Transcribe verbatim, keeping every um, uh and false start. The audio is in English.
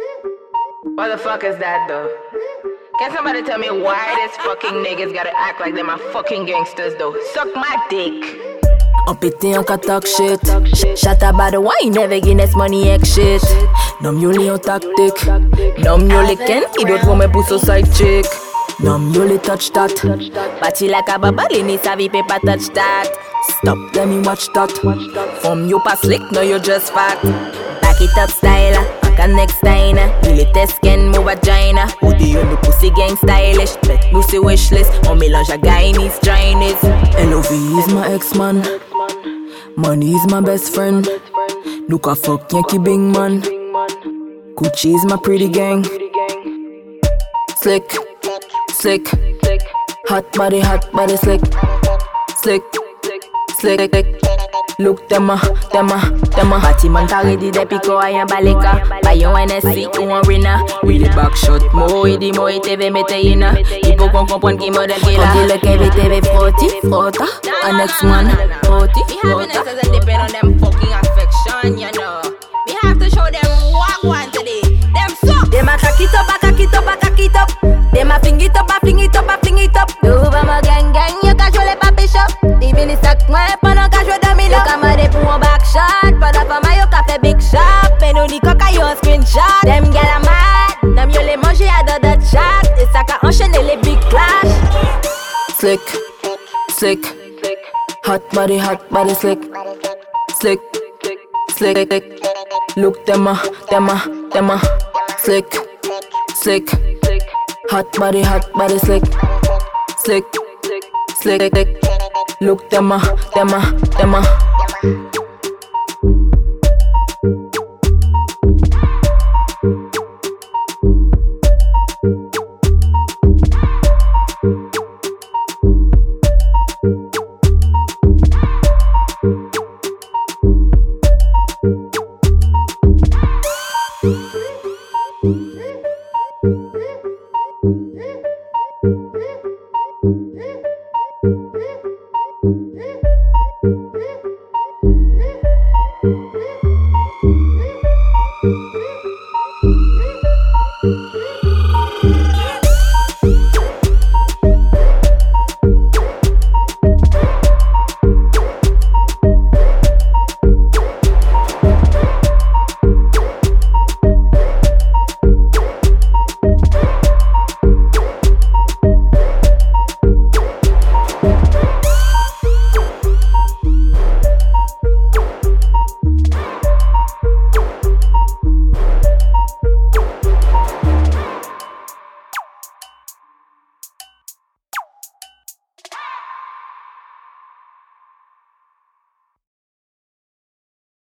What the fuck is that though? Can somebody tell me why this fucking niggas gotta act like they're my fucking gangsters though? Suck my dick. On pété, on ka talk shit. Chat about the why never Guinness money ek shit. Nom yo li on tactique. Nom yo li ken, i dot for me puso side chick. Nom yo li touch that. Party like a baba, li ni savi pe pa touch that. Stop, let me watch that. From you pas slick, no you just fat. Back it up style, back a next time. Really test skin, move vagina. Hoodie on the pussy gang stylish. Bet pussy wish list, on mélange a Guyanese, Chinese. L O V is my ex-man. Money is my best friend. Look a fuck Yankee big man. Gucci is my pretty gang. Slick, slick. Hot body, hot body, slick. Slick, slick. Look them a, them a, them a. Batiman carry the depiko ayan baleka. Bayon N S C ou an rina. Really back shot, mo idi mo iteve mete yina. Ipo kon kompon ki model ki la. Kon di le keve teve froti, frota. An next man, froti, frota. Happiness doesn't depend on them fucking affection, you know. We have to show them what one today. Them suck. Them a cock it up, a cock it up, a cock it up. Them a fling it up, a fling it up, a fling it up. D'ouvre ma gang gang, yo ka jouer les papi shop. Divini sac moi pendant ka jouer domino. Yo ka made pour un back shot. Pendant fama yo ka fait big shot. Mais nous dit coca yo un screenshot. Them gal a mad, nam yo les manger à dans that chat. Et ça ka enchaîner les big clash. Slick, slick. Hot body, hot body, slick. Slick, slick. Look them a, them a, them a. Slick, slick. Hot body, hot body, slick. Slick, slick. Look them a, them a, them a.